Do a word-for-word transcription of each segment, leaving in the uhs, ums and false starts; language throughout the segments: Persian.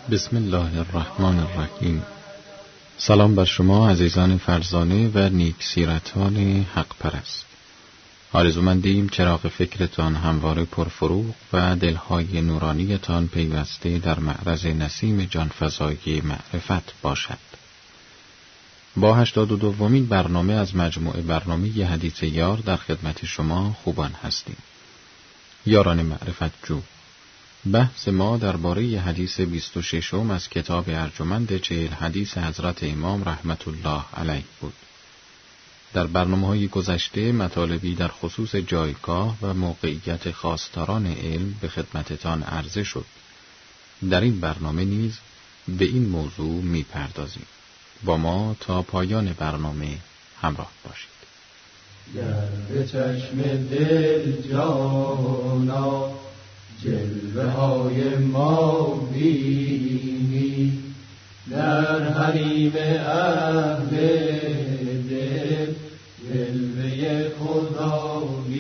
بسم الله الرحمن الرحیم. سلام بر شما عزیزان فرزانه و نیک سیرتان حق پرست. آرزومندیم چراغ فکرتان همواره پرفروغ و دلهای نورانیتان پیوسته در معرض نسیم جانفزایی معرفت باشد. با هشتاد و دومین برنامه از مجموعه برنامه ی حدیث یار در خدمت شما خوبان هستیم. یاران معرفت جو، بحث ما درباره ی حدیث بیست و ششم از کتاب ارجمند چهل حدیث حضرت امام رحمت الله علیه بود. در برنامه‌های گذشته مطالبی در خصوص جایگاه و موقعیت خواستاران علم به خدمتتان عرضه شد. در این برنامه نیز به این موضوع می‌پردازیم. با ما تا پایان برنامه همراه باشید. گر به چشم دل جانا جلوه های ما بینی، در حریم اهل دل جلوه خدا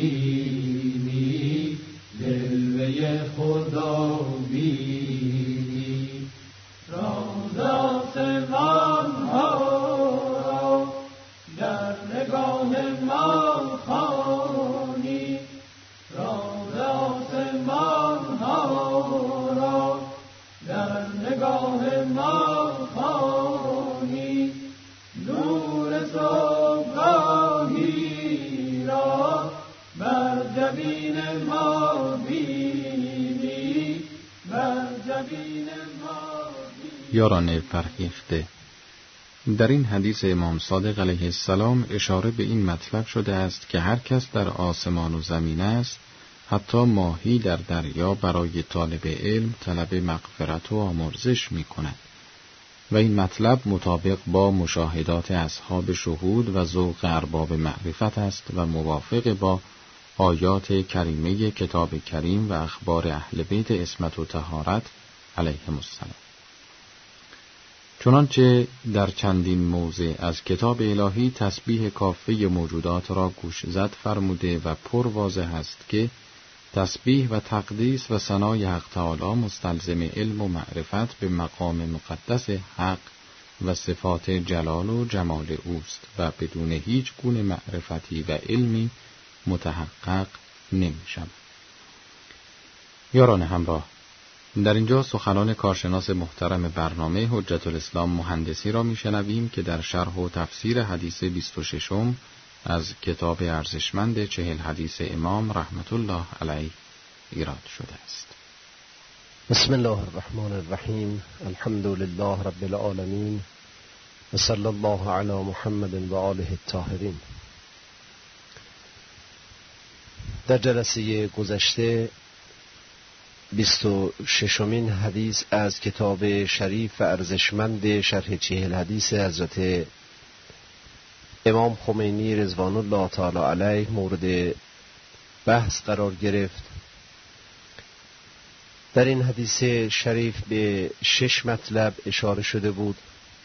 بینی، جلوه خدا بینی. راز آسمان ها در نگاه ما خوانی، راز آسمان ها را در نگاه ما خوانی، نور صبحگاهی را بر جبین ما بینی، بر جبین ما بینی. یاران فرهیخته، در این حدیث امام صادق علیه السلام اشاره به این مطلب شده است که هر کس در آسمان و زمین است، حتی ماهی در دریا، برای طالب علم طلب مغفرت و آمرزش می کند و این مطلب مطابق با مشاهدات اصحاب شهود و ذوق ارباب معرفت است و موافق با آیات کریمه کتاب کریم و اخبار اهل بیت عصمت و طهارت علیهم السلام. چنانچه در چندین موضع از کتاب الهی تسبیح کافه موجودات را گوش زد فرموده و پر واضح است که تسبیح و تقدیس و ثنای حق تعالی مستلزم علم و معرفت به مقام مقدس حق و صفات جلال و جمال اوست و بدون هیچ گونه معرفتی و علمی متحقق نمی شود. یاران همراه، در اینجا سخنان کارشناس محترم برنامه حجت الاسلام مهندسی را میشنویم که در شرح و تفسیر حدیث بیست و ششم از کتاب ارزشمند چهل حدیث امام رحمت الله علیه ایراد شده است. بسم الله الرحمن الرحیم. الحمد لله رب العالمین و صلی الله علی محمد و آله الطاهرین. در جلسه گذشته بیست و ششمین حدیث از کتاب شریف و ارزشمند شرح چهل حدیث حضرت امام خمینی رضوان الله تعالی علیه مورد بحث قرار گرفت. در این حدیث شریف به شش مطلب اشاره شده بود.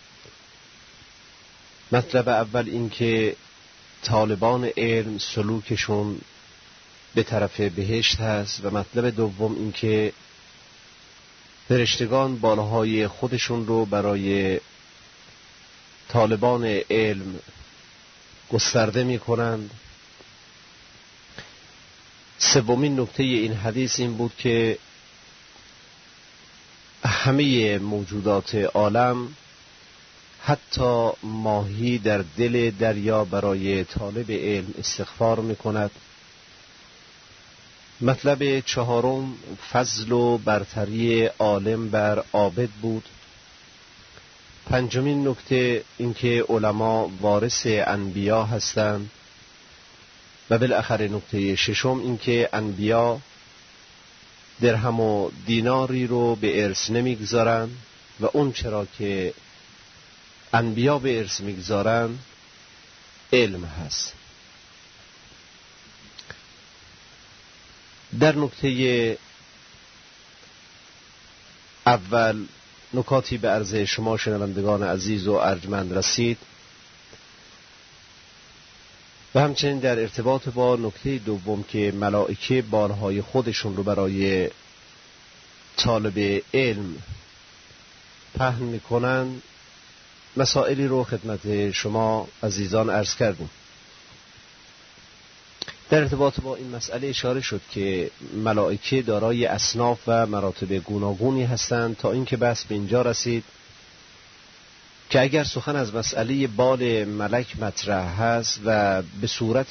مطلب اول این که طالبان علم سلوکشون به طرف بهشت هست و مطلب دوم این که فرشتگان بالهای خودشون رو برای طالبان علم گسترده می کنند. سومین نکته این حدیث این بود که همه موجودات عالم، حتی ماهی در دل دریا، برای طالب علم استغفار می کند. مطلب چهارم فضل و برتری عالم بر عابد بود. پنجمین نکته اینکه علما وارث انبیا هستند و بالاخره نکته ششم اینکه انبیا درهم و دیناری رو به ارث نمیگذارند و اون چرا که انبیا به ارث میگذارند علم هست. در نکته اول نکاتی به عرض شما شنوندگان عزیز و ارجمند رسید و همچنین در ارتباط با نکته دوم که ملائکه بارهای خودشون رو برای طالب علم پهن میکنن مسائلی رو خدمت شما عزیزان عرض کردیم. در ارتباط با این مسئله اشاره شد که ملائکه دارای اصناف و مراتب گوناگونی هستند تا اینکه بحث به اینجا رسید که اگر سخن از مسئله بال ملک مطرح هست و به صورت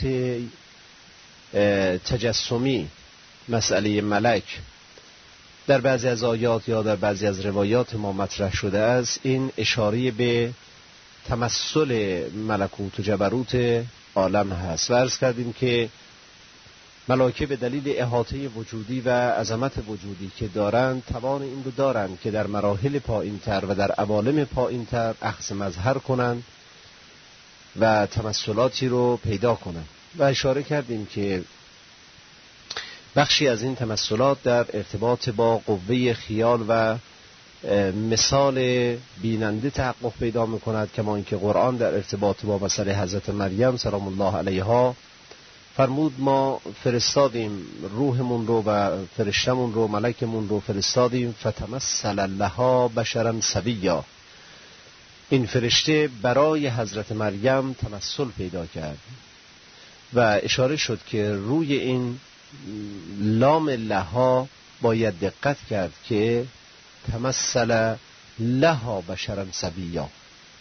تجسمی مسئله ملک در بعضی از آیات یا در بعضی از روایات ما مطرح شده است، این اشاره به تمثل ملکوت و جبروت عالم هست و عرض کردیم که ملائکه به دلیل احاطه وجودی و عظمت وجودی که دارند توان این رو دارند که در مراحل پایین‌تر و در عوالم پایین‌تر اخذ مظهر کنند و تمثلاتی رو پیدا کنند و اشاره کردیم که بخشی از این تمثلات در ارتباط با قوه خیال و مثال بیننده تحقق پیدا می‌کند، کما اینکه قرآن در ارتباط با مسئله حضرت مریم سلام الله علیها فرمود ما فرستادیم روحمون رو و فرشتمون رو ملکمون رو فرستادیم فتمثل لها بشرا سویا. این فرشته برای حضرت مریم تمثل پیدا کرد و اشاره شد که روی این لام لها باید دقت کرد که تمثل لها بشرا سویا،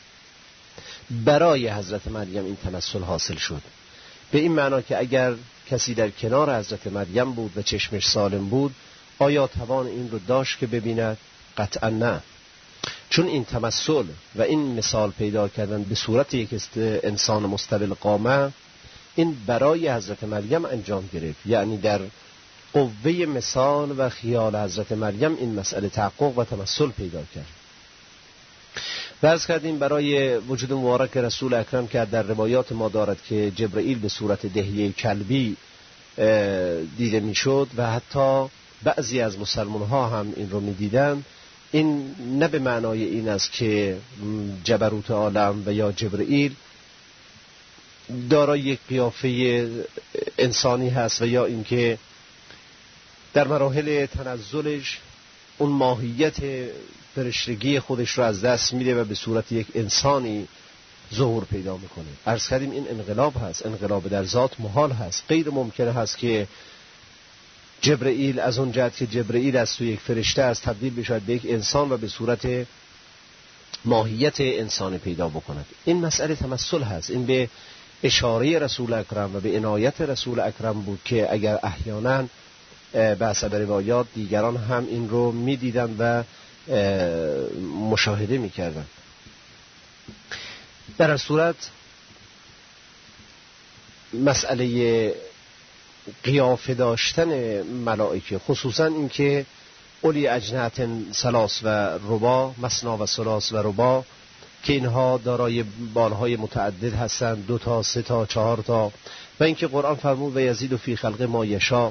برای حضرت مریم این تمثل حاصل شد، به این معنا که اگر کسی در کنار حضرت مریم بود و چشمش سالم بود آیا توان این رو داشت که ببیند؟ قطعا نه، چون این تمثل و این مثال پیدا کردن به صورت یک انسان مستوی القامه این برای حضرت مریم انجام گرفت، یعنی در قوه مثال و خیال حضرت مریم این مسئله تحقق و تمثل پیدا کرد. فرض کردیم برای وجود مبارک رسول اکرم که در روایات ما دارد که جبرئیل به صورت دهیه کلبی دیده میشد و حتی بعضی از مسلمان ها هم این رو میدیدند، این نه به معنای این است که جبروت عالم و یا جبرئیل دارای یک قیافه انسانی هست و یا اینکه در مراحل تنزلش اون ماهیت فرشتگی خودش رو از دست میده و به صورت یک انسانی ظهور پیدا میکنه. عرض کردیم این انقلاب هست، انقلاب در ذات محال هست، غیر ممکنه هست که جبرئیل از اون جهت که جبرئیل از تو یک فرشته است تبدیل بشود به یک انسان و به صورت ماهیت انسانی پیدا بکند. این مسئله تمثل هست، این به اشاره رسول اکرم و به عنایت رسول اکرم بود که اگر احیانا به حسب روایات دیگران هم این رو میدیدن و مشاهده میکردن. در هر صورت مسئله قیافه داشتن ملائکه، خصوصا اینکه اولی اجنحة ثلاث و رباع، مثنا و ثلاث و رباع، که اینها دارای بالهای متعدد هستند، دو تا، سه تا، چهار تا، و اینکه قرآن فرمود و یزید فی خلق ما یشاء،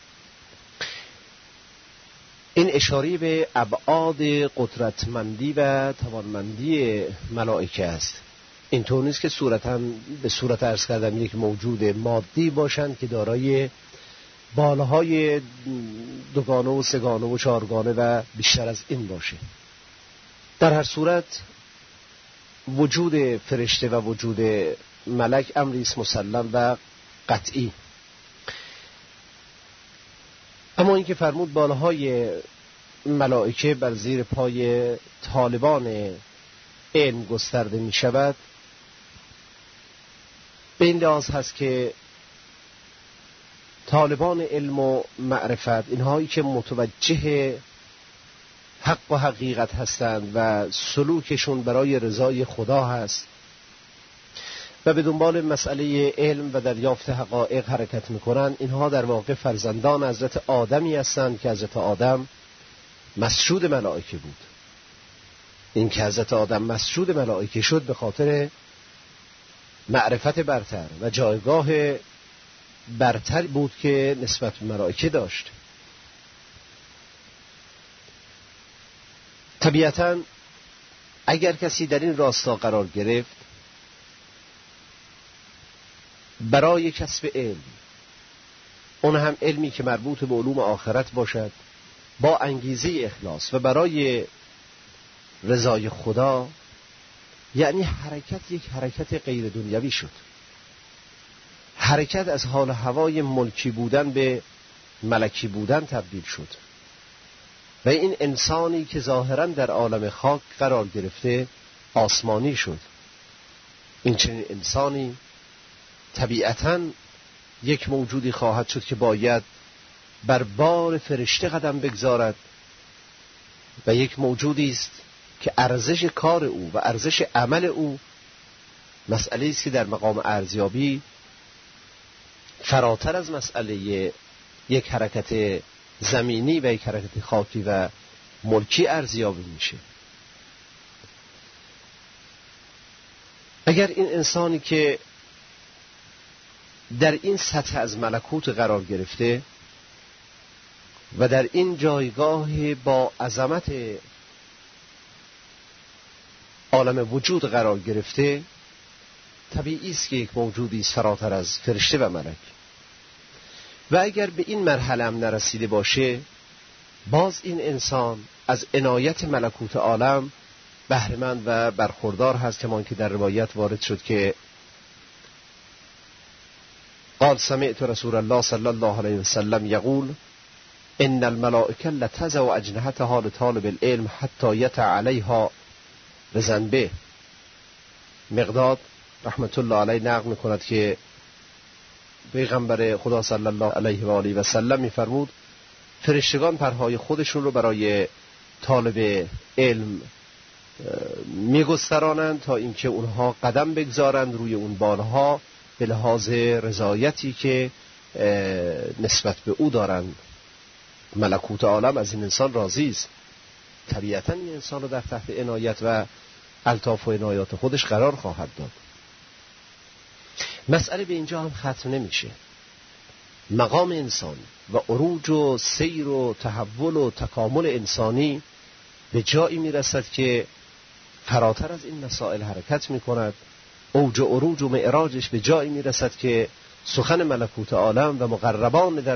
این اشاره به ابعاد قدرتمندی و توانمندی ملائکه است. اینطور نیست که صورتاً به صورت عرض کردم یک موجود مادی باشند که دارای بالهای دوگانه و سگانه و چهارگانه و بیشتر از این باشه. در هر صورت وجود فرشته و وجود ملک امری است مسلم و قطعی. اما اینکه فرمود بالهای ملائکه بر زیر پای طالبان علم گسترده می شود، به این لحاظ هست که طالبان علم و معرفت، اینهایی که متوجه حق و حقیقت هستند و سلوکشون برای رضای خدا هست و به دنبال مسئله علم و دریافت حقایق حرکت میکنن، اینها در واقع فرزندان حضرت آدمی هستند که حضرت آدم مسجود ملائکه بود. این که حضرت آدم مسجود ملائکه شد به خاطر معرفت برتر و جایگاه برتر بود که نسبت به ملائکه داشت. طبیعتاً اگر کسی در این راستا قرار گرفت برای کسب علم، اون هم علمی که مربوط به علوم آخرت باشد، با انگیزه اخلاص و برای رضای خدا یعنی حرکت یک حرکت غیر دنیوی شد، حرکت از حال و هوای ملکی بودن به ملکی بودن تبدیل شد و این انسانی که ظاهراً در عالم خاک قرار گرفته آسمانی شد. این چنین انسانی طبیعتاً یک موجودی خواهد شد که باید بر بار فرشته قدم بگذارد و یک موجودی است که ارزش کار او و ارزش عمل او مسئله است که در مقام ارزیابی فراتر از مسئله یک حرکت زمینی و یک حرکت خاکی و ملکی ارزیابی میشه. اگر این انسانی که در این سطح از ملکوت قرار گرفته و در این جایگاه با عظمت عالم وجود قرار گرفته، طبیعی است که یک موجودی است فراتر از فرشته و ملک. و اگر به این مرحله هم نرسیده باشه، باز این انسان از عنایت ملکوت عالم بهره‌مند و برخوردار هست، کمان که در روایت وارد شد که قال سمعت رسول الله صلی الله علیه وسلم یقول ان الملائکه لتضع اجنحتها لطالب العلم حتی یطع علیها بذنبه. مقداد رحمت الله علیه نقل می‌کند که پیغمبر خدا صلی الله علیه و آله و سلم می‌فرمود فرشتگان پرهای خودشون رو برای طالب علم می‌گسترانند تا اینکه اونها قدم بگذارند روی اون بالها به لحاظ رضایتی که نسبت به او دارند. ملکوت عالم از این انسان راضی است، طبیعتاً این انسان رو در تحت عنایت و الطاف و عنایات خودش قرار خواهد داد. مسئله به اینجا هم ختم نمیشه. مقام انسانی و عروج و سیر و تحول و تکامل انسانی به جایی میرسد که فراتر از این مسائل حرکت میکند. اوج و عروج و معراجش به جایی میرسد که سخن ملکوت عالم و مقربان در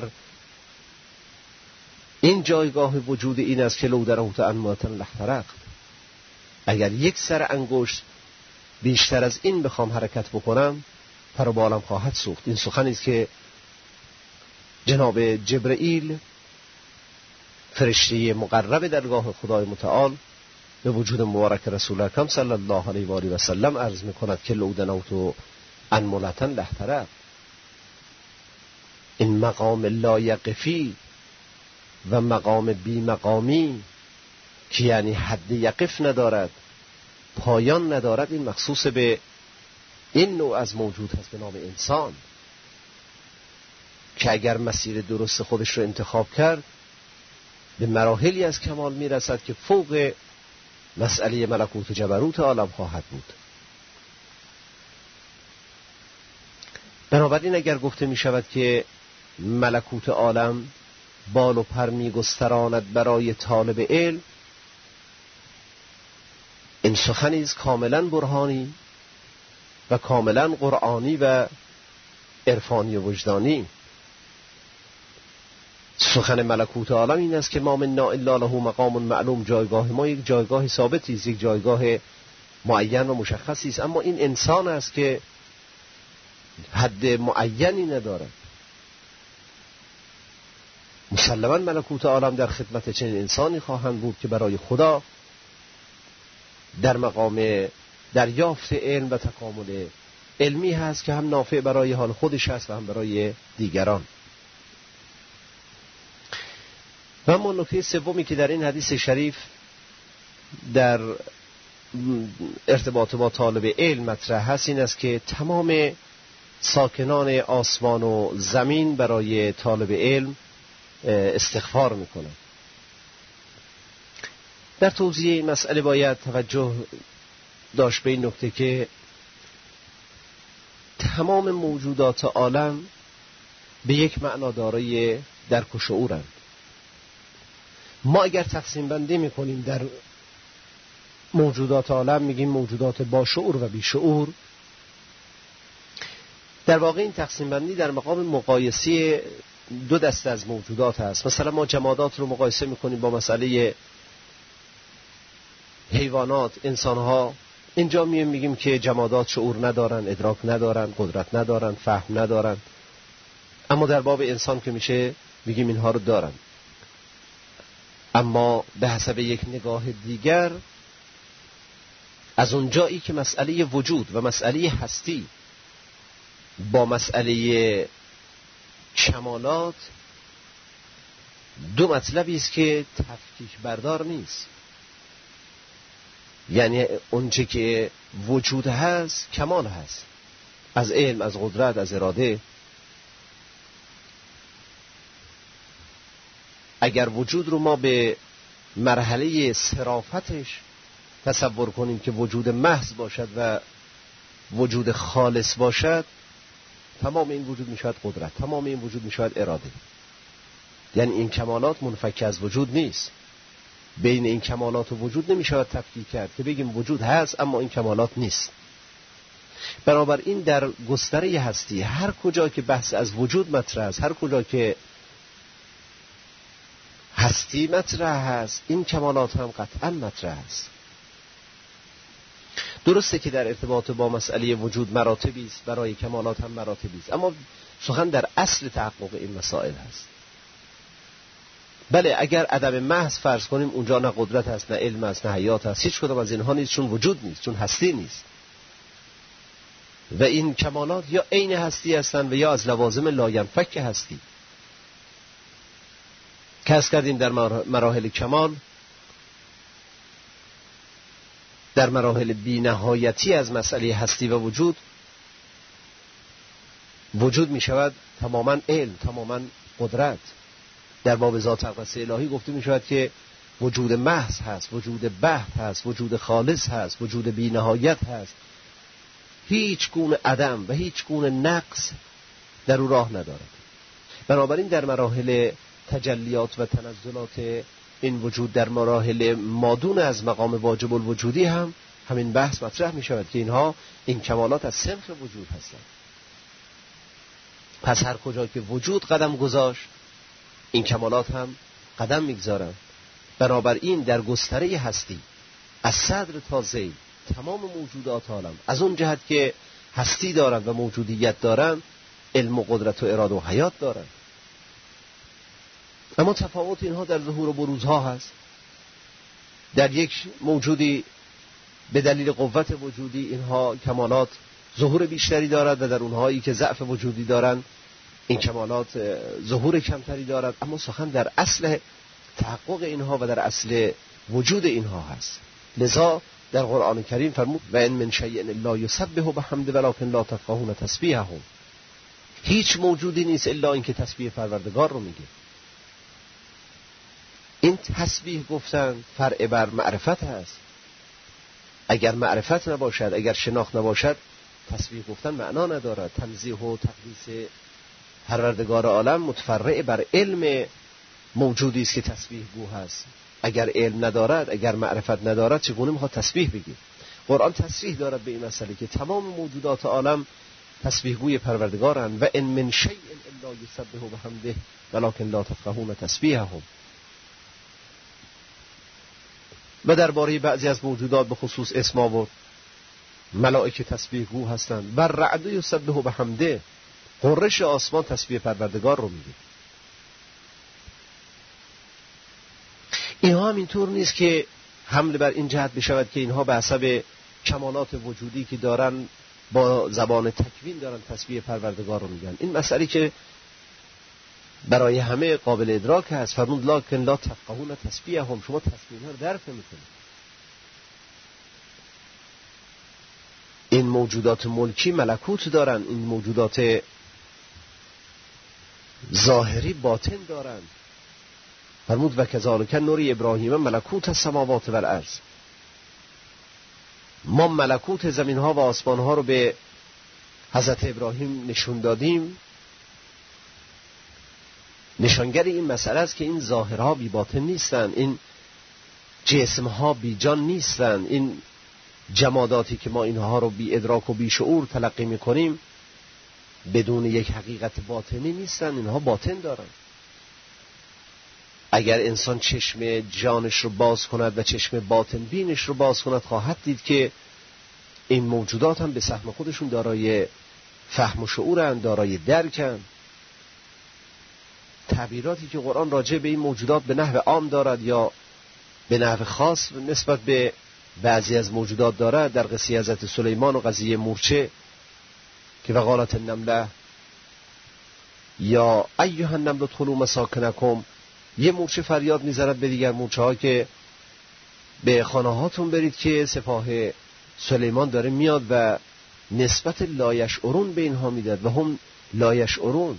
این جایگاه وجود این است که لو درهت انماتن لحترقت. اگر یک سر انگشت بیشتر از این بخوام حرکت بکنم پر و بالم خواهد سوخت. این سخنی است که جناب جبرئیل فرشته مقرب درگاه خدای متعال به وجود مبارک رسول اکرم صلی الله علیه و آله و سلم عرض می‌کند که لو دنوت انملتن لحترقت. این مقام لایقفی و مقام بی مقامی که یعنی حد یقف ندارد، پایان ندارد، این مخصوص به این نوع از موجود هست به نام انسان که اگر مسیر درست خودش رو انتخاب کرد به مراحلی از کمال میرسد که فوق مسئله ملکوت و جبروت عالم خواهد بود. بنابراین اگر گفته می شود که ملکوت عالم بال و پر می گستراند برای طالب علم، این سخنی است کاملا برهانی و کاملا قرآنی و عرفانی و وجدانی. سخن ملکوت عالم این است که ما منا الا له مقام معلوم، جایگاه ما یک جایگاه ثابتی است، یک جایگاه معین و مشخصی است، اما این انسان است که حد معینی ندارد. مسلماً ملکوت عالم در خدمت چنین انسانی خواهند بود که برای خدا در مقام دریافت علم و تکامل علمی هست که هم نافع برای حال خودش هست و هم برای دیگران. و اما نکته سومی که در این حدیث شریف در ارتباط با طالب علم مطرح هست این است که تمام ساکنان آسمان و زمین برای طالب علم استغفار میکنند. در توضیح این مسئله باید توجه داشت به این نکته که تمام موجودات عالم به یک معنا دارای درک و شعورند. ما اگر تقسیم بندی میکنیم در موجودات عالم میگیم موجودات با شعور و بی شعور، در واقع این تقسیم بندی در مقام مقایسه دو دسته از موجودات هست. مثلا ما جمادات رو مقایسه میکنیم با مسئله حیوانات، انسانها. اینجا میگیم میگیم که جمادات شعور ندارن، ادراک ندارن، قدرت ندارن، فهم ندارن، اما در باب انسان که میشه میگیم اینها رو دارن. اما به حسب یک نگاه دیگر، از اونجایی که مسئله وجود و مسئله هستی با مسئله کمالات دو مطلبی است که تفکیک بردار نیست. یعنی اونچه که وجود هست کمال هست، از علم، از قدرت، از اراده. اگر وجود رو ما به مرحله صرافتش تصور کنیم که وجود محض باشد و وجود خالص باشد، تمام این وجود می شود قدرت، تمام این وجود می شود اراده. یعنی این کمالات منفک از وجود نیست. بین این کمالات و وجود نمی شود تفکیک کرد که بگیم وجود هست اما این کمالات نیست. بنابراین در گستره هستی هر کجا که بحث از وجود مطرح است، هر کجا که هستی مطرح هست، این کمالات هم قطعا مطرح است. درسته که در ارتباط با مسئله وجود مراتبی است، برای کمالات هم مراتبی است، اما سخن در اصل تحقق این مسائل هست. بله، اگر عدم محض فرض کنیم، اونجا نه قدرت هست، نه علم هست، نه حیات هست، هیچ کدام از اینها نیست، چون وجود نیست، چون هستی نیست. و این کمالات یا عین هستی هستند و یا از لوازم لاینفک هستی. کس کردیم در مراحل کمال، در مراحل بی نهایتی از مسئله هستی و وجود، وجود می شود تماما علم، تماما قدرت. در باب ذات اقدس الهی گفته می شود که وجود محض هست، وجود بحت هست، وجود خالص هست، وجود بی نهایت هست. هیچ گونه عدم و هیچ گونه نقص در او راه ندارد. بنابراین در مراحل تجلیات و تنزلات این وجود، در مراحل مادون از مقام واجب الوجودی هم همین بحث مطرح می شود که اینها، این کمالات از سنخ وجود هستند. پس هر کجا که وجود قدم گذاشت، این کمالات هم قدم میگذارند. بنابراین در گستره هستی از صدر تا ذیل تمام موجودات عالم، از اون جهت که هستی دارند و موجودیت دارند، علم و قدرت و اراده و حیات دارند. اما تفاوت اینها در ظهور و بروزها هست. در یک موجودی به دلیل قوت وجودی اینها کمالات ظهور بیشتری دارد و در اونهایی که ضعف وجودی دارند این کمالات ظهور کمتری دارد. اما سخن در اصل تحقق اینها و در اصل وجود اینها هست. لذا در قرآن کریم فرمود و ان من شیء الا یسبح بحمده ولکن لا تفقهون تسبیحهم. هیچ موجودی نیست الا اینکه تسبیح پروردگار رو میگه. این تسبیح گفتن فرع بر معرفت هست. اگر معرفت نباشد، اگر شناخت نباشد، تسبیح گفتن معنا ندارد. تنزیه و تقدیس پروردگار عالم متفرع بر علم موجودی است که تسبیح گو هست. اگر علم ندارد، اگر معرفت ندارد، چگونه میخواد تسبیح بگه؟ قرآن تصریح دارد به این مسئله که تمام موجودات عالم تسبیح گوی پروردگارند. و ان من شیء الا یسبح بحمده ولکن لا تفقهون تسبیحهم. و درباره بعضی از موجودات به خصوص اسم آورد. ملائکه تسبیح گو هستند. بر رعد یسبح بحمده، قرش آسمان تسبیح پروردگار رو میگه. اینها هم اینطور نیست که حمل بر این جهت بشود که اینها به حسب کمالات وجودی که دارن با زبان تکوین دارن تسبیح پروردگار رو میگن. این مسئله که برای همه قابل ادراک هست. فرمود لکن لا تفقهون تسبیحهم، شما تسبیح ها رو درک نمی‌کنید. این موجودات ملکی ملکوت دارن، این موجودات ظاهری باطن دارن. فرمود و کذالک نوری ابراهیم ملکوت السماوات و الارض. ما ملکوت زمین ها و آسمان ها رو به حضرت ابراهیم نشون دادیم. نشانگر این مسئله است که این ظاهرها بی باطن نیستن، این جسمها بی جان نیستن، این جماداتی که ما اینها رو بی ادراک و بی شعور تلقی میکنیم بدون یک حقیقت باطنی نیستن، اینها باطن دارن. اگر انسان چشم جانش رو باز کند و چشم باطن بینش رو باز کند، خواهد دید که این موجودات هم به سهم خودشون دارای فهم و شعورند، دارای درکند. تعبیراتی که قرآن راجع به این موجودات به نحو عام دارد یا به نحو خاص نسبت به بعضی از موجودات دارد، در قصه حضرت سلیمان و قضیه مورچه که وقالت النمله یا ایها النمل ادخلوا مساکنکم، یه مورچه فریاد میزند به دیگر مورچه ها که به خانه هاتون برید، که سپاه سلیمان داره میاد و نسبت لایشعرون به اینها میداد و هم لایشعرون.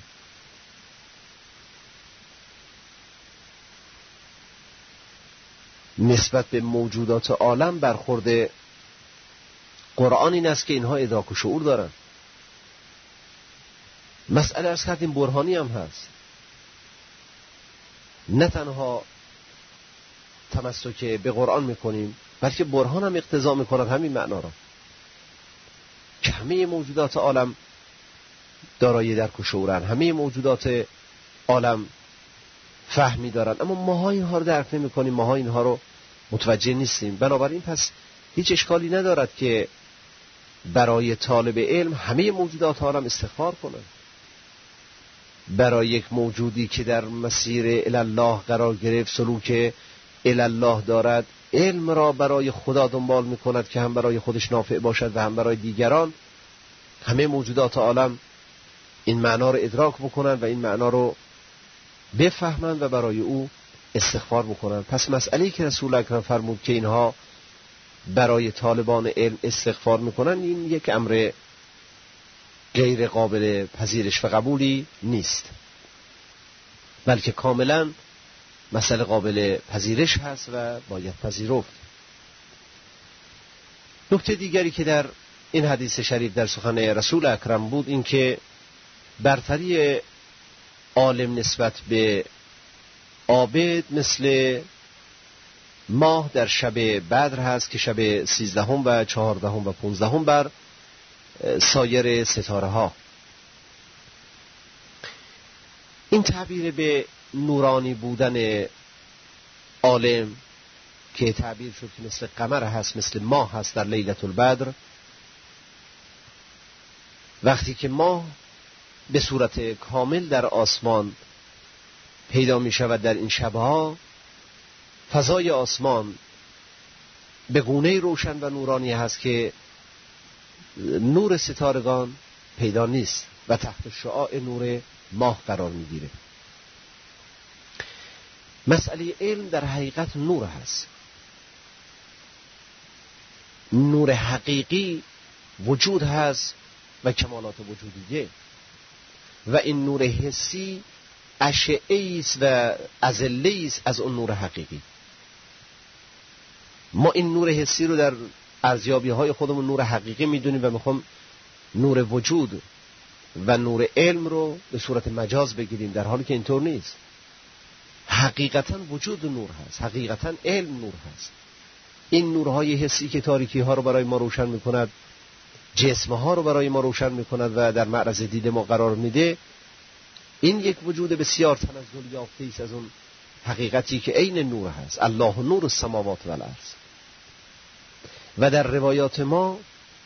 نسبت به موجودات عالم برخورد قرآن این است که اینها ادراک و شعور دارن. مسئله ارز کردیم برهانی هم هست، نه تنها تمسک به قرآن میکنیم بلکه برهان هم اقتضا میکند همین معنا را که همه موجودات عالم دارای درک و شعورن، همه موجودات عالم فهمی دارن، اما ماها اینها رو درک نمی کنیم، ماها اینها رو متوجه نیستیم. بنابراین پس هیچ اشکالی ندارد که برای طالب علم همه موجودات عالم استغفار کنند. برای یک موجودی که در مسیر الله قرار گرفت، سلوک الله دارد، علم را برای خدا دنبال می کند که هم برای خودش نافع باشد و هم برای دیگران، همه موجودات عالم این معنا رو ادراک بکنند و این معنا رو بفهمند و برای او استغفار بکنند. پس مسئله‌ای که رسول اکرم فرمود که اینها برای طالبان علم استغفار میکنند، این یک امر غیر قابل پذیرش و قبولی نیست، بلکه کاملا مسئله قابل پذیرش هست و باید پذیرفت. نکته دیگری که در این حدیث شریف در سخن رسول اکرم بود این که برتری عالم نسبت به عابد مثل ماه در شب بدر هست که شب سیزدهم و چهاردهم و پونزدهم بر سایر ستاره ها. این تعبیر به نورانی بودن عالم که تعبیر شد که مثل قمر هست، مثل ماه هست در لیلة البدر، وقتی که ماه به صورت کامل در آسمان پیدا می شود در این شبها، فضای آسمان به گونه روشن و نورانی هست که نور ستارگان پیدا نیست و تحت شعاع نور ماه قرار می گیره. مسئله علم در حقیقت نور هست. نور حقیقی وجود هست و کمالات وجودیه، و این نور حسی اشعه‌ای است و اذله‌ای است از اون نور حقیقی. ما این نور حسی رو در ارزیابی‌های خودمون نور حقیقی میدونیم و میخوام نور وجود و نور علم رو به صورت مجاز بگیریم، در حالی که اینطور نیست. حقیقتا وجود نور هست، حقیقتا علم نور هست. این نورهای حسی که تاریکی ها رو برای ما روشن میکند، جسم ها رو برای ما روشن میکند و در معرض دید ما قرار میده، این یک وجود بسیار تنزل یافته است از اون حقیقتی که عین نور هست. الله نور السماوات و الارض. و در روایات ما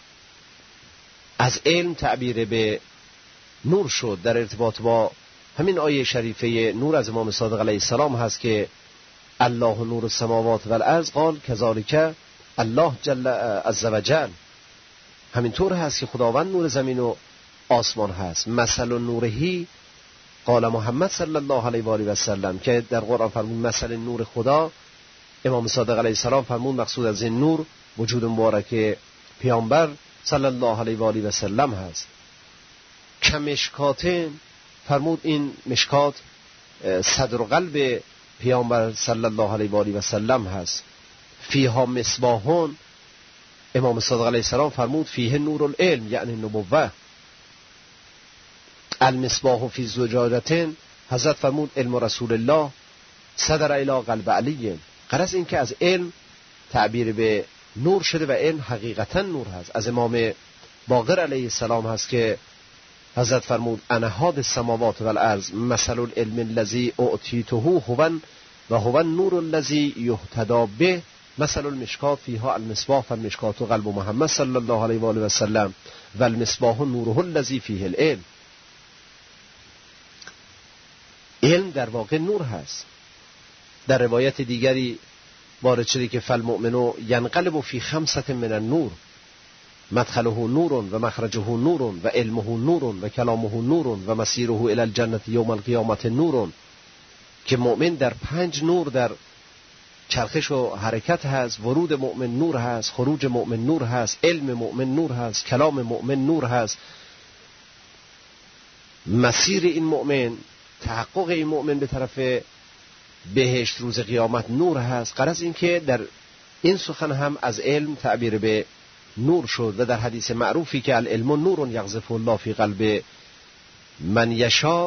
از علم تعبیر به نور شد در ارتباط با همین آیه شریفه نور از امام صادق علیه السلام هست که الله نور السماوات و الارض قال کذالک الله جل عز و جل. همینطور هست که خداوند نور زمین و آسمان هست. مثل نورهی قال محمد صلی الله علیه و آله و سلم، که در قرآن فرمود مثل نور خدا. امام صادق علیه السلام فرمود مقصود از این نور وجود مبارک پیامبر صلی الله علیه و آله و سلم هست. کمشکاتن فرمود این مشکات صدر قلب پیامبر صلی الله علیه و آله و سلم هست. فیها مصباحون، امام صادق علیه السلام فرمود فیه نور العلم یعنی نبوه. المصباح فی زجاجتن، حضرت فرمود علم رسول الله صدر الی قلب علی. غرض این که از علم تعبیر به نور شده و علم حقیقتا نور هست. از امام باقر علیه السلام هست که حضرت فرمود انا هاد السماوات و الارض مثل العلم الذی اعطیته هو و هو النور الذی یهتدی به مثل المشکات فیها المصباح فالمشکات قلب محمد صلی الله علیه و آله و سلم و المصباح نوره الذی فیه العلم. علم در واقع نور هست. در روایت دیگری وارد شده که فالمؤمن ینقلب فی خمسة من النور مدخله نور و مخرجه نور و علمه نور و کلامه نور و مسیره الی الجنة یوم القیامة نور، که مؤمن در پنج نور در چرخش و حرکت هست. ورود مؤمن نور هست، خروج مؤمن نور هست، علم مؤمن نور هست، کلام مؤمن نور هست، مسیر این مؤمن، تحقق این مؤمن به طرف بهشت روز قیامت نور هست. غرض این که در این سخن هم از علم تعبیر به نور شد و در حدیث معروفی که العلم نور یقذف الله فی قلب من یشاء،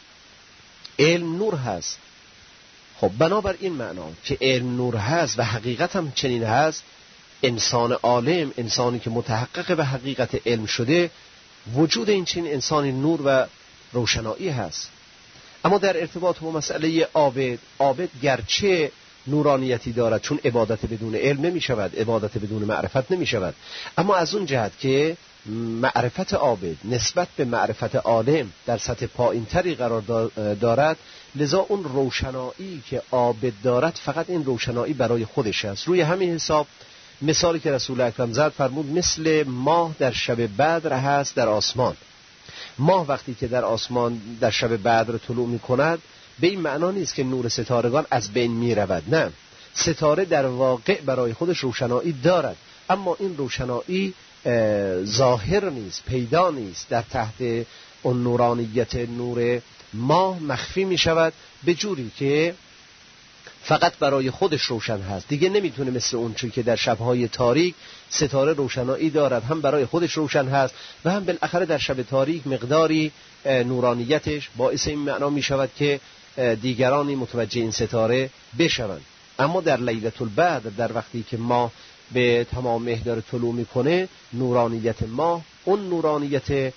علم نور هست. خب بنابر این معنا که علم نور هست و حقیقت هم چنین هست، انسان عالم، انسانی که متحقق به حقیقت علم شده، وجود این چنین انسانی نور و روشنایی هست. اما در ارتباط با مسئله عابد، عابد گرچه نورانیتی دارد، چون عبادت بدون علم نمی شود، عبادت بدون معرفت نمی شود، اما از اون جهت که معرفت عابد نسبت به معرفت عالم در سطح پایین تری قرار دارد، لذا اون روشنایی که عابد دارد فقط این روشنایی برای خودش است. روی همین حساب مثالی که رسول اکرم زد فرمود مثل ماه در شب بدر هست در آسمان. ماه وقتی که در آسمان در شب بدر طلوع می کند، به این معنا نیست که نور ستارگان از بین می رود، نه، ستاره در واقع برای خودش روشنایی دارد، اما این روشنایی ظاهر نیست، پیدا نیست، در تحت اون نورانیت نور ماه مخفی می شود به جوری که فقط برای خودش روشن هست. دیگه نمیتونه مثل اون چون که در شبهای تاریک ستاره روشنایی دارد، هم برای خودش روشن هست و هم بالاخره در شب تاریک مقداری نورانیتش باعث این معنا می شود که دیگرانی متوجه این ستاره بشوند. اما در لیلة البدر، در وقتی که ماه به تمام مه داره طلوع میکنه، نورانیت ماه اون نورانیت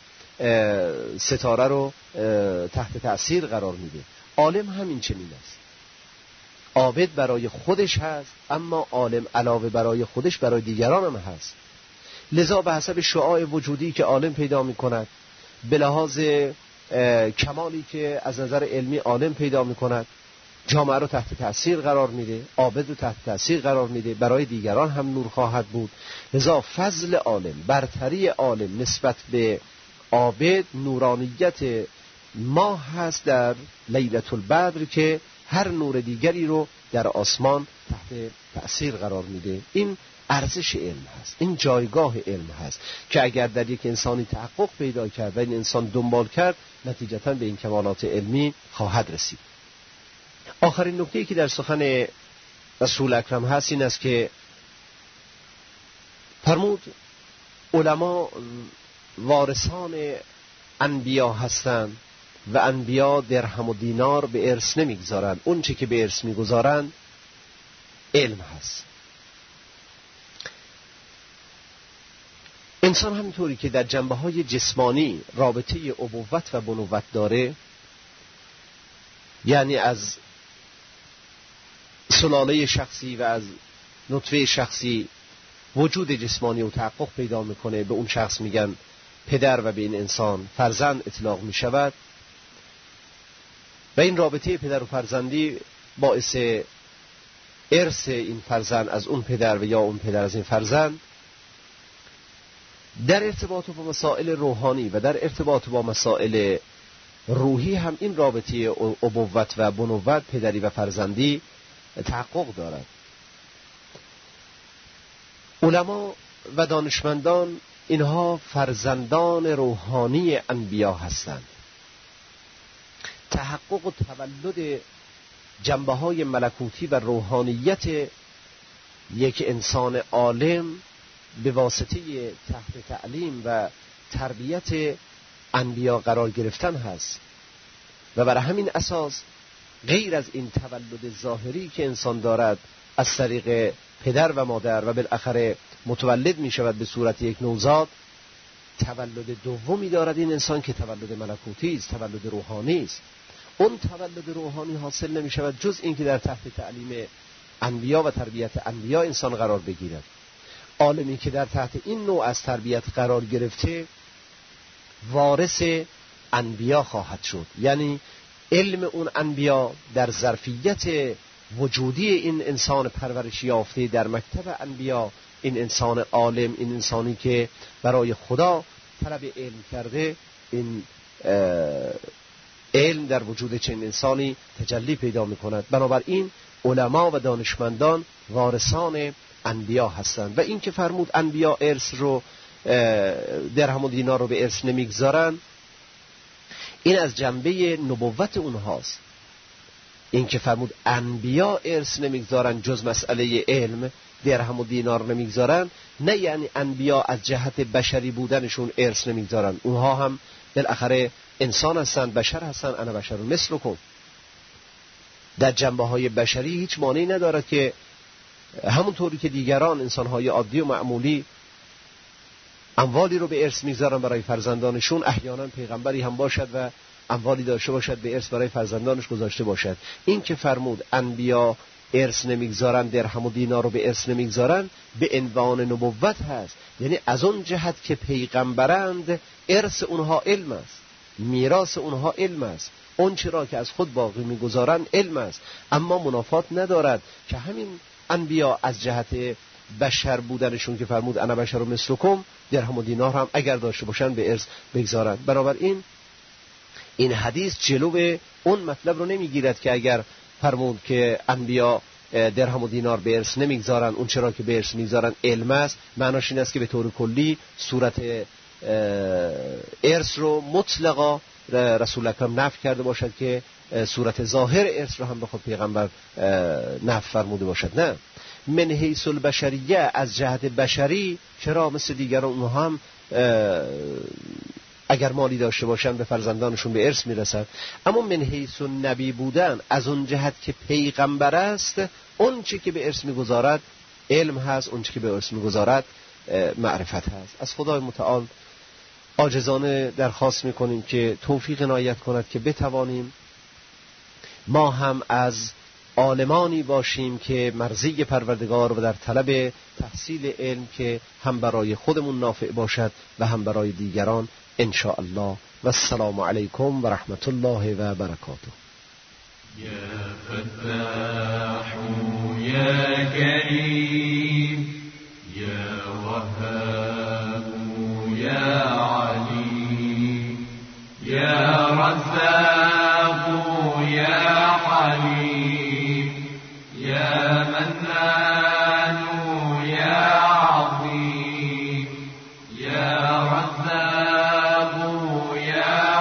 ستاره رو تحت تأثیر قرار میده. عالم همین چنین است. عابد برای خودش هست، اما عالم علاوه برای خودش برای دیگران هم هست. لذا به حسب شعاع وجودی که عالم پیدا میکند، به لحاظ کمالی که از نظر علمی عالم پیدا میکند، جامعه رو تحت تأثیر قرار میده، عابد رو تحت تأثیر قرار میده، برای دیگران هم نور خواهد بود. لذا فضل عالم، برتری عالم نسبت به عابد، نورانیت ماه هست در لیلة البدر که هر نور دیگری رو در آسمان تحت تأثیر قرار میده. این ارزش علم هست، این جایگاه علم هست که اگر در یک انسانی تحقق پیدا کرد و این انسان دنبال کرد، نتیجتاً به این کمالات علمی خواهد رسید. آخرین نکته‌ای که در سخن رسول اکرم هست این است که فرمود علما وارثان انبیا هستند و انبیا درهم و دینار به ارث نمیگذارند، اون چه که به ارث میگذارند علم هست. انسان همینطوری که در جنبه‌های جسمانی رابطه ابوت و بنوت داره، یعنی از سلاله شخصی و از نطفه شخصی وجود جسمانی و تحقق پیدا میکنه، به اون شخص میگن پدر و به این انسان فرزند اطلاق میشود و این رابطه پدر و فرزندی باعث ارث این فرزند از اون پدر و یا اون پدر از این فرزند. در ارتباط با مسائل روحانی و در ارتباط با مسائل روحی هم این رابطه ابوت و بنوت، پدری و فرزندی تحقق دارد. علما و دانشمندان اینها فرزندان روحانی انبیا هستند. تحقق و تولد جنبه‌های ملکوتی و روحانیت یک انسان عالم به واسطه تحت تعلیم و تربیت انبیا قرار گرفتن هست و برای همین اساس غیر از این تولد ظاهری که انسان دارد از طریق پدر و مادر و بالاخره متولد می شود به صورت یک نوزاد، تولد دومی دارد این انسان که تولد ملکوتی است، تولد روحانی است. اون تولد روحانی حاصل نمی شود جز اینکه در تحت تعلیم انبیا و تربیت انبیا انسان قرار بگیرد. عالمی که در تحت این نوع از تربیت قرار گرفته وارث انبیا خواهد شد، یعنی علم اون انبیا در ظرفیت وجودی این انسان پرورش یافته در مکتب انبیا، این انسان عالم، این انسانی که برای خدا طلب علم کرده، این علم در وجود چنین انسانی تجلی پیدا می‌کند. بنابراین علما و دانشمندان وارثان انبیا هستند. و این که فرمود انبیا ارث رو درهم و دینار رو به ارث نمیگذارن، این از جنبه نبوت اونهاست. این که فرمود انبیا ارث نمیگذارن جز مسئله علم، درهم و دینار نمیگذارن، نه یعنی انبیا از جهت بشری بودنشون ارث نمیگذارن. اونها هم بالاخره انسان هستند، بشر هستند. انا بشر مثلکم. در جنبه های بشری هیچ مانعی ندارد که همونطوری که دیگران انسان‌های عادی و معمولی اموالی رو به ارث میگذارن برای فرزندانشون، احیانا پیغمبری هم باشد و اموالی داشته باشد به ارث برای فرزندانش گذاشته باشد. این که فرمود انبیا ارث نمیگذارن، درهم و دینار رو به ارث نمیگذارن، به عنوان نبوت هست. یعنی از اون جهت که پیغمبرند ارث اونها علم است، میراث اونها علم است، اون چرا که از خود باقی میگذارن علم است. اما منافات ندارد که همین انبیا از جهت بشر بودنشون که فرمود انا بشر مثلکم، درهم و دینار هم اگر داشته باشن به ارث بگذارند. بنابراین این حدیث جلو اون مطلب رو نمیگیرد که اگر فرمود که انبیا درهم و دینار به ارث نمیگذارن، اون چرا که به ارث میگذارن علم است، معناش این است که به طور کلی صورت ارث رو مطلقا رسول اکرم نفی کرده باشد که صورت ظاهر ارث رو هم به خود پیغمبر نفی فرموده باشد. نه، من حیث البشریه، از جهت بشری چرا مثل دیگران اونها هم اگر مالی داشته باشن به فرزندانشون به ارث میرسد. اما من حیث نبی بودن، از اون جهت که پیغمبر است، اون چی که به ارث میگذارد علم هست، اون چی که به ارث میگذارد معرفت هست. از خدای متعال عاجزانه درخواست میکنیم که توفیق عنایت کند که بتوانیم ما هم از عالمانی باشیم که مرضی پروردگار و در طلب تحصیل علم که هم برای خودمون نافع باشد و هم برای دیگران ان شاء الله. و السلام علیکم و رحمت الله و برکاته. یا فتاح یا کریم یا وهاب یا علیم یا رزاق یا حلیم یا منان یا عظیم یا رزاق یا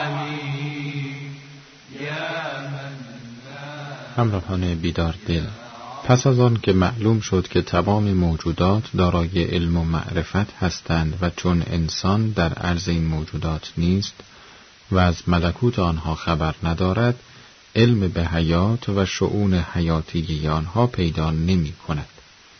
حلیم یا منان. همراهان بیدار دل، پس از آن که معلوم شد که تمام موجودات دارای علم و معرفت هستند و چون انسان در عرض این موجودات نیست و از ملکوت آنها خبر ندارد، علم به حیات و شؤون حیاتی آنها پیدا نمی کند.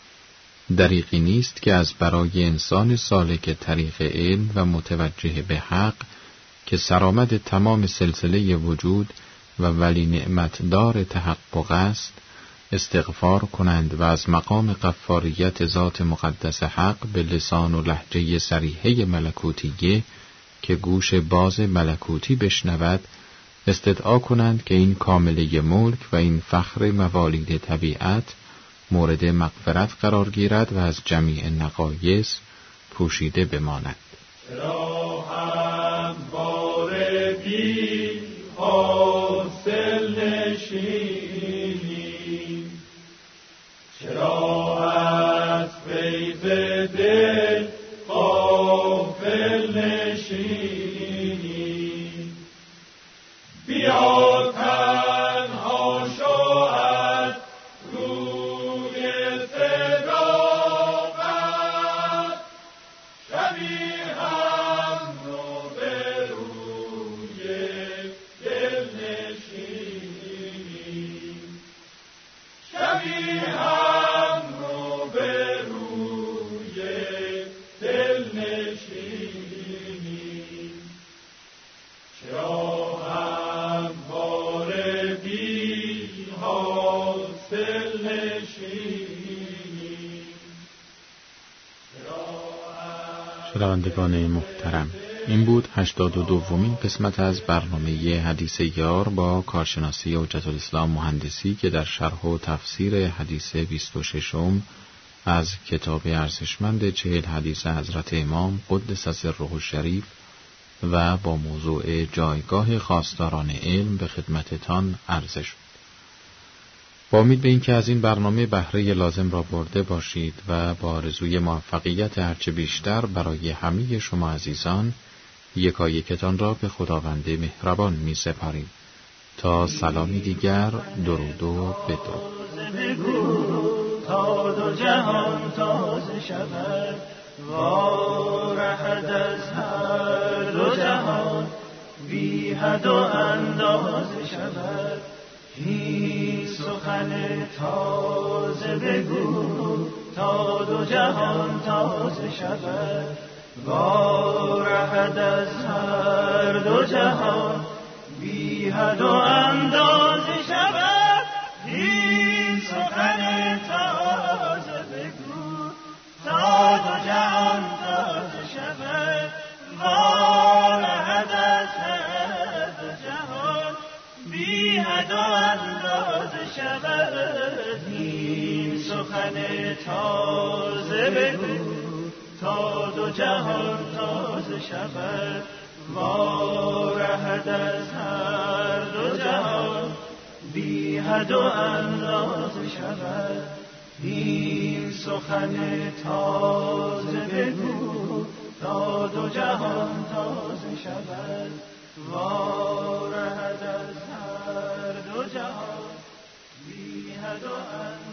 دریغی نیست که از برای انسان سالک طریق علم و متوجه به حق که سرآمد تمام سلسله وجود و ولی نعمت دار تحقق است، استغفار کنند و از مقام غفاریت ذات مقدس حق به لسان و لهجه صریحه ملکوتیه که گوش باز ملکوتی بشنود استدعا کنند که این کامله ملک و این فخر موالید طبیعت مورد مغفرت قرار گیرد و از جمیع نقایص پوشیده بماند. چرا هم باردی حاصل نشینی، چرا از فیض دل غافل نشینی، بیا تنها شو از روی صداقت، شبیه هم رو به روی دل نشینی، شبیه هم رو به روی شنوندگان محترم، این بود هشتاد و دومین قسمت از برنامه حدیث یار با کارشناسی حجت الاسلام مهندسی که در شرح و تفسیر حدیث بیست و ششم از کتاب ارزشمند چهل حدیث حضرت امام قدس سره الشریف و با موضوع جایگاه خواستاران علم به خدمتتان عرضه شد. با امید به اینکه از این برنامه بهره لازم را برده باشید و با آرزوی موفقیت هرچه بیشتر برای همه شما عزیزان، یکایکتان را به خداوند مهربان می سپاریم تا سلامی دیگر درود و بدرود. تا دو جهان تازه شود وارهد از هر دو جهان بی حد و اندازه شود. این سخن تازه بگو تا دو جهان تازه شود وارهد از هر دو جهان بی حد و اندازه شود. این سخن تازه بگو تا دو جهان تازه شود وارهد از هر دو جهان بی حد و اندازه شود. این سخن تازه بگو تا دو جهان تازه شود وارهد از هر دو جهان بی حد و اندازه شود. این سخن تازه بگو تا دو جهان تازه شود وارهد از هر دو جهان بی حد و اندازه